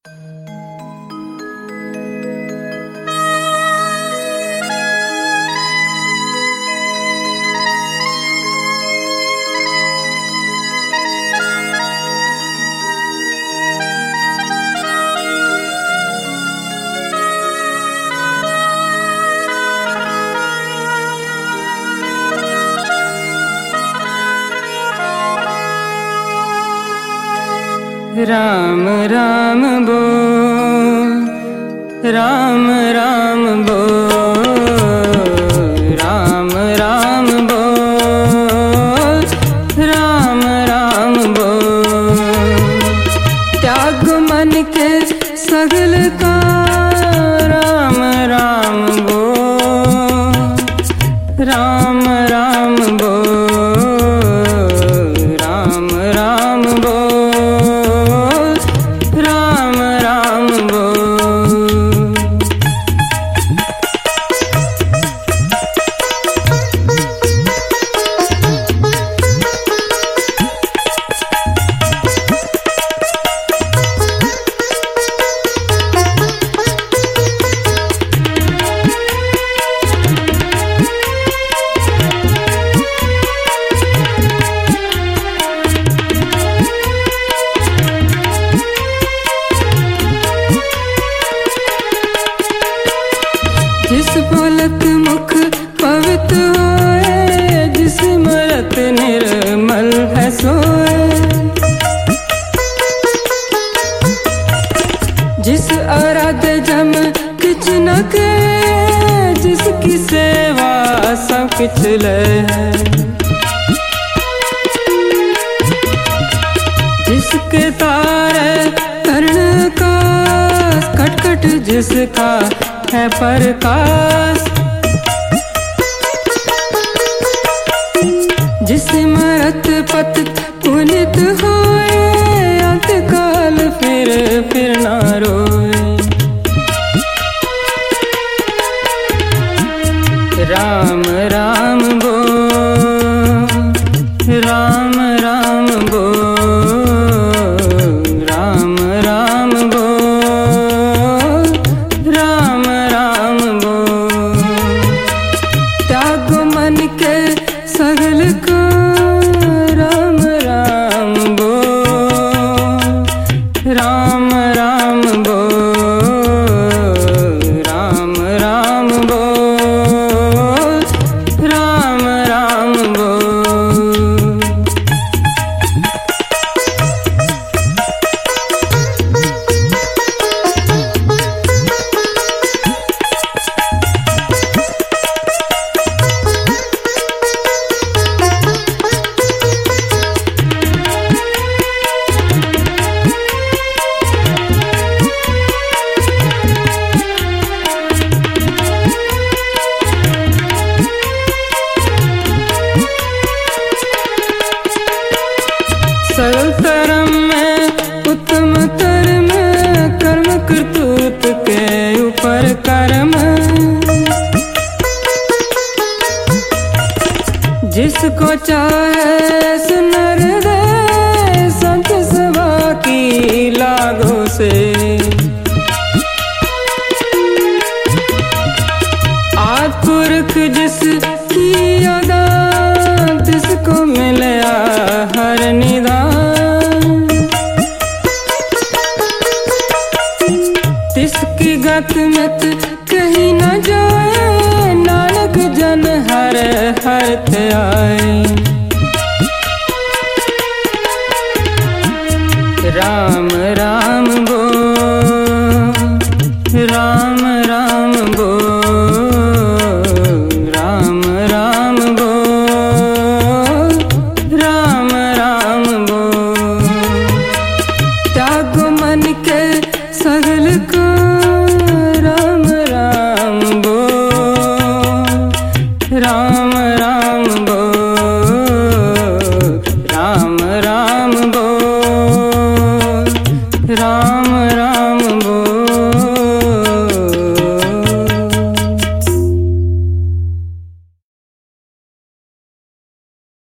राम राम बोल, राम राम बोल, राम राम बोल, राम राम बोल। त्याग मन के सगल का राम राम बोल, राम राम बोल, राम राम बोल, राम राम बोल। जिस पलक मुख पवित्र होए, जिस मरत निर्मल है सोए, जिस आराध्य जम किछ न के, जिसकी सेवा सब किछ ले है, जिसके तारे कर्ण का खटखट, जिसका है प्रकाश, जिस मरत पत पुनित होए, अंतकाल फिर ना रोए। राम राम बोल, राम राम बोल, राम राम बोल, राम राम बोल। त्याग मन के सगल को राम राम बोल, राम राम बोल, राम राम बोल, राम राम बोल। सरल तरम में उत्तम धर्म, कर्म करतूत के ऊपर कर्म, जिसको चाहे सुनर दे, संत सभा की लागों से। आदि पुरख जिसकी अदा, तिसको मिले हर निदान, तिसकी गत मत कहीं न जाए, नानक जन हर हर ते आए। राम राम